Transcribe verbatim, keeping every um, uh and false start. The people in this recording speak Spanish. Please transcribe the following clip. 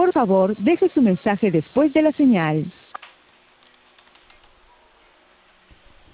Por favor, deje su mensaje después de la señal.